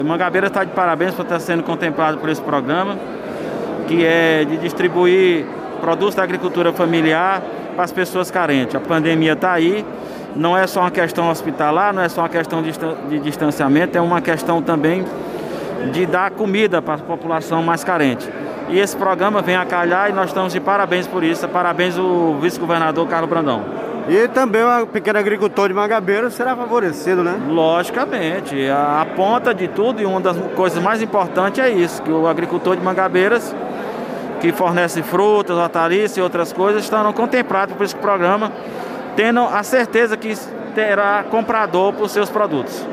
Mangabeira está de parabéns por estar sendo contemplado por esse programa, que é de distribuir produtos da agricultura familiar para as pessoas carentes. A pandemia está aí, não é só uma questão hospitalar, não é só uma questão de distanciamento, é uma questão também de dar comida para a população mais carente. E esse programa vem a calhar e nós estamos de parabéns por isso. Parabéns ao vice-governador Carlos Brandão. E também o pequeno agricultor de Mangabeira será favorecido, né? Logicamente, a ponta de tudo e uma das coisas mais importantes é isso, que o agricultor de Mangabeiras, que fornece frutas, hortaliças e outras coisas, estarão contemplados por esse programa, tendo a certeza que terá comprador para os seus produtos.